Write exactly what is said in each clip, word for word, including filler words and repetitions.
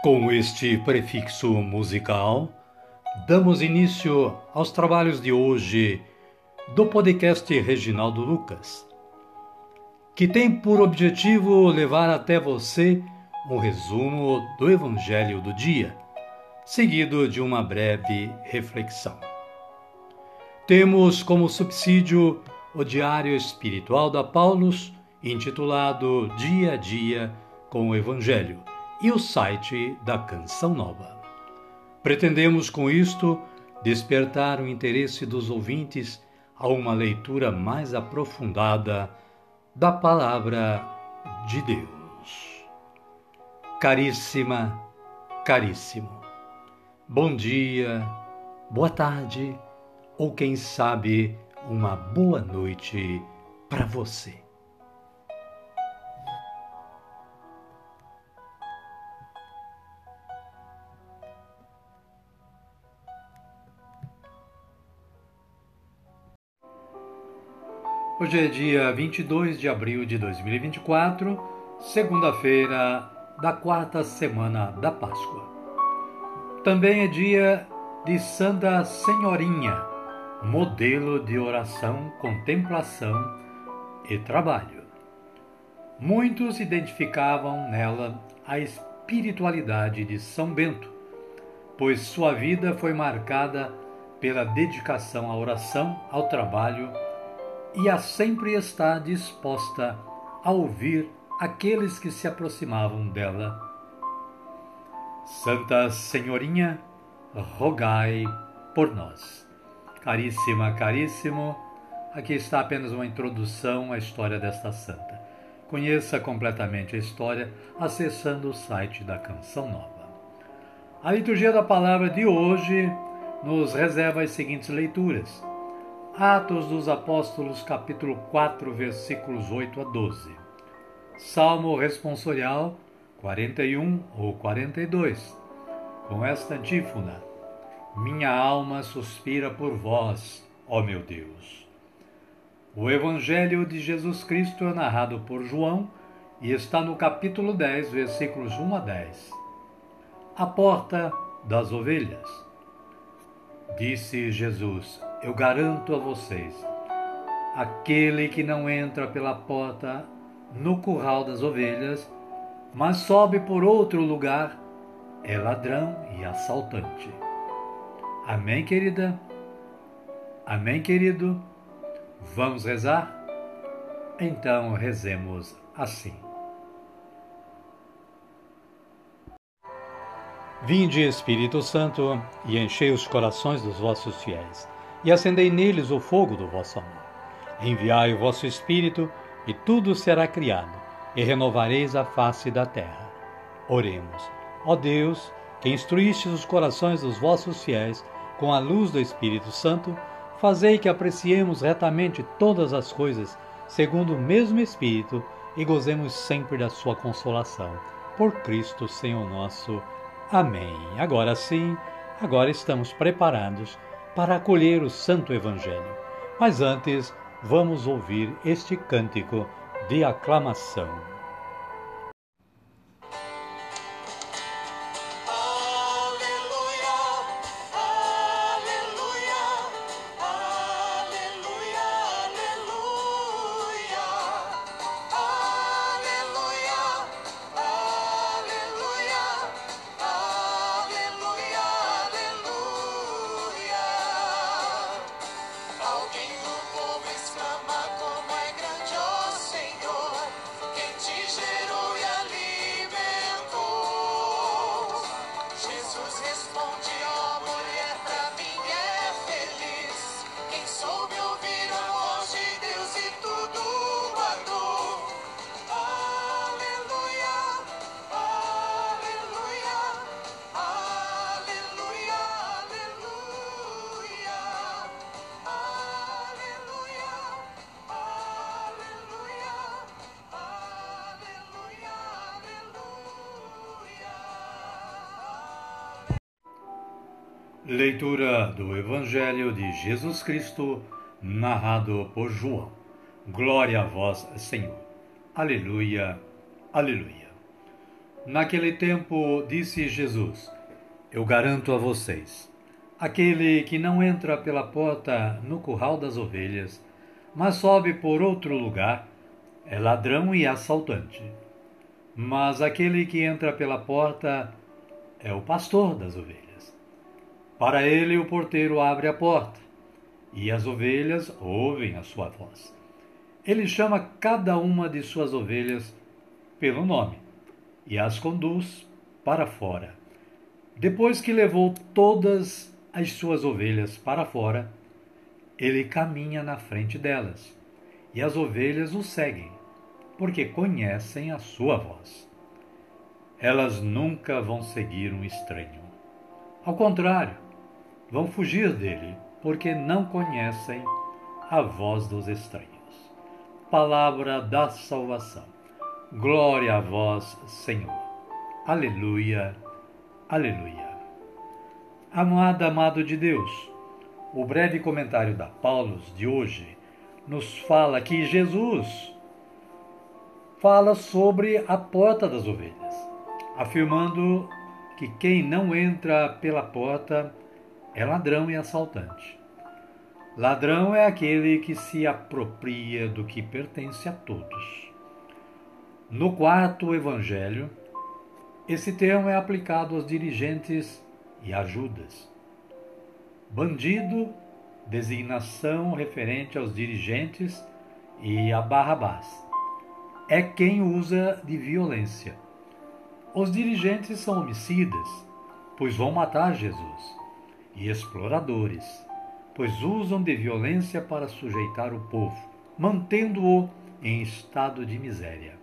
Com este prefixo musical, damos início aos trabalhos de hoje do podcast Reginaldo Lucas, que tem por objetivo levar até você um resumo do Evangelho do dia, seguido de uma breve reflexão. Temos como subsídio o Diário Espiritual da Paulus, intitulado Dia a Dia com o Evangelho, e o site da Canção Nova. Pretendemos com isto despertar o interesse dos ouvintes a uma leitura mais aprofundada da Palavra de Deus. Caríssima, caríssimo, bom dia, boa tarde ou quem sabe uma boa noite para você. Hoje é dia vinte e dois de abril de dois mil e vinte e quatro, segunda-feira da quarta semana da Páscoa. Também é dia de Santa Senhorinha, modelo de oração, contemplação e trabalho. Muitos identificavam nela a espiritualidade de São Bento, pois sua vida foi marcada pela dedicação à oração, ao trabalho e a sempre estar disposta a ouvir aqueles que se aproximavam dela. Santa Senhorinha, rogai por nós. Caríssima, caríssimo, aqui está apenas uma introdução à história desta santa. Conheça completamente a história acessando o site da Canção Nova. A liturgia da palavra de hoje nos reserva as seguintes leituras. Atos dos Apóstolos, capítulo quatro, versículos oito a doze. Salmo responsorial quarenta e um ou quarenta e dois, com esta antífona: Minha alma suspira por vós, ó meu Deus. O Evangelho de Jesus Cristo é narrado por João e está no capítulo dez, versículos um a dez. A porta das ovelhas. Disse Jesus: Eu garanto a vocês, aquele que não entra pela porta no curral das ovelhas, mas sobe por outro lugar, é ladrão e assaltante. Amém, querida? Amém, querido? Vamos rezar? Então rezemos assim. Vinde, Espírito Santo, e enchei os corações dos vossos fiéis, e acendei neles o fogo do vosso amor. Enviai o vosso Espírito, e tudo será criado, e renovareis a face da terra. Oremos. Ó Deus, que instruístes os corações dos vossos fiéis com a luz do Espírito Santo, fazei que apreciemos retamente todas as coisas, segundo o mesmo Espírito, e gozemos sempre da sua consolação. Por Cristo, Senhor nosso. Amém. Agora sim, agora estamos preparados para acolher o Santo Evangelho. Mas antes, vamos ouvir este cântico de aclamação. Leitura do Evangelho de Jesus Cristo, narrado por João. Glória a vós, Senhor. Aleluia, aleluia. Naquele tempo, disse Jesus: Eu garanto a vocês, aquele que não entra pela porta no curral das ovelhas, mas sobe por outro lugar, é ladrão e assaltante. Mas aquele que entra pela porta é o pastor das ovelhas. Para ele o porteiro abre a porta, e as ovelhas ouvem a sua voz. Ele chama cada uma de suas ovelhas pelo nome e as conduz para fora. Depois que levou todas as suas ovelhas para fora, ele caminha na frente delas, e as ovelhas o seguem, porque conhecem a sua voz. Elas nunca vão seguir um estranho. Ao contrário, vão fugir dele, porque não conhecem a voz dos estranhos. Palavra da salvação. Glória a vós, Senhor. Aleluia, aleluia. Amado, amado de Deus, o breve comentário da Paulus de hoje nos fala que Jesus fala sobre a porta das ovelhas, afirmando que quem não entra pela porta é ladrão e assaltante. Ladrão é aquele que se apropria do que pertence a todos. No quarto evangelho, esse termo é aplicado aos dirigentes e a Judas. Bandido, designação referente aos dirigentes, e a Barrabás é quem usa de violência. Os dirigentes são homicidas, pois vão matar Jesus, e exploradores, pois usam de violência para sujeitar o povo, mantendo-o em estado de miséria.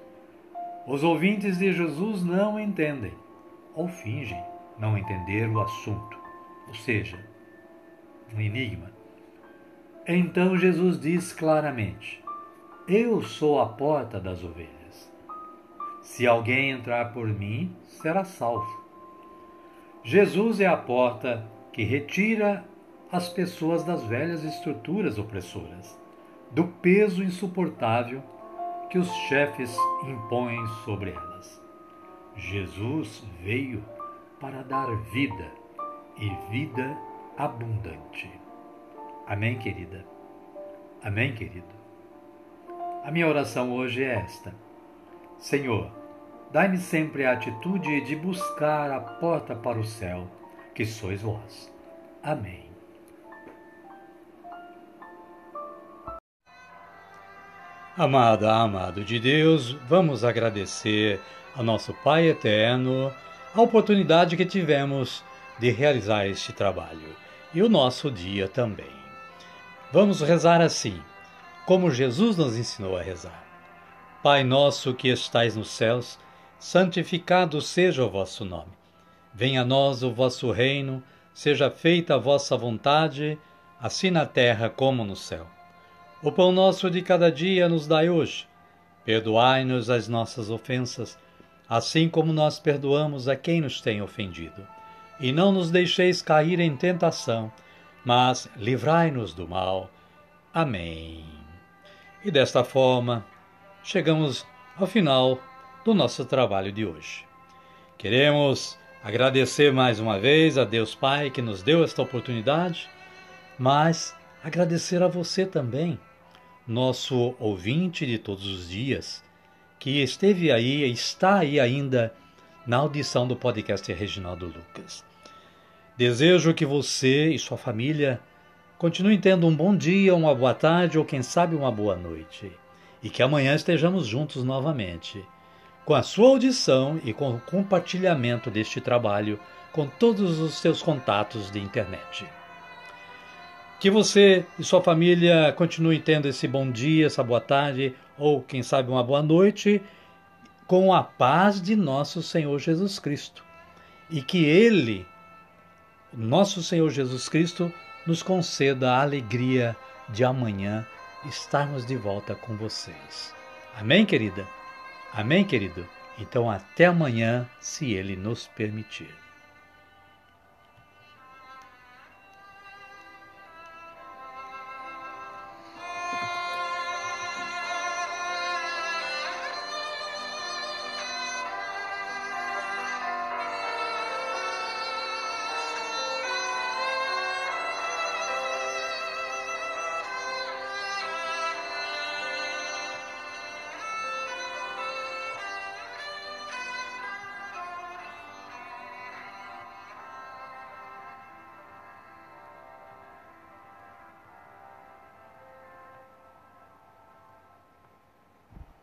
Os ouvintes de Jesus não entendem, ou fingem não entender o assunto, ou seja, um enigma. Então Jesus diz claramente: Eu sou a porta das ovelhas. Se alguém entrar por mim, será salvo. Jesus é a porta que retira as pessoas das velhas estruturas opressoras, do peso insuportável que os chefes impõem sobre elas. Jesus veio para dar vida, e vida abundante. Amém, querida? Amém, querido? A minha oração hoje é esta: Senhor, dai-me sempre a atitude de buscar a porta para o céu, que sois vós. Amém. Amada, amado de Deus, vamos agradecer ao nosso Pai Eterno a oportunidade que tivemos de realizar este trabalho e o nosso dia também. Vamos rezar assim, como Jesus nos ensinou a rezar. Pai nosso que estais nos céus, santificado seja o vosso nome. Venha a nós o vosso reino, seja feita a vossa vontade, assim na terra como no céu. O pão nosso de cada dia nos dai hoje. Perdoai-nos as nossas ofensas, assim como nós perdoamos a quem nos tem ofendido. E não nos deixeis cair em tentação, mas livrai-nos do mal. Amém. E desta forma, chegamos ao final do nosso trabalho de hoje. Queremos agradecer mais uma vez a Deus Pai que nos deu esta oportunidade, mas agradecer a você também, nosso ouvinte de todos os dias, que esteve aí e está aí ainda na audição do podcast Reginaldo Lucas. Desejo que você e sua família continuem tendo um bom dia, uma boa tarde ou quem sabe uma boa noite. E que amanhã estejamos juntos novamente, com a sua audição e com o compartilhamento deste trabalho com todos os seus contatos de internet. Que você e sua família continuem tendo esse bom dia, essa boa tarde, ou quem sabe uma boa noite, com a paz de nosso Senhor Jesus Cristo. E que Ele, nosso Senhor Jesus Cristo, nos conceda a alegria de amanhã estarmos de volta com vocês. Amém, querida? Amém, querido? Então até amanhã, se Ele nos permitir.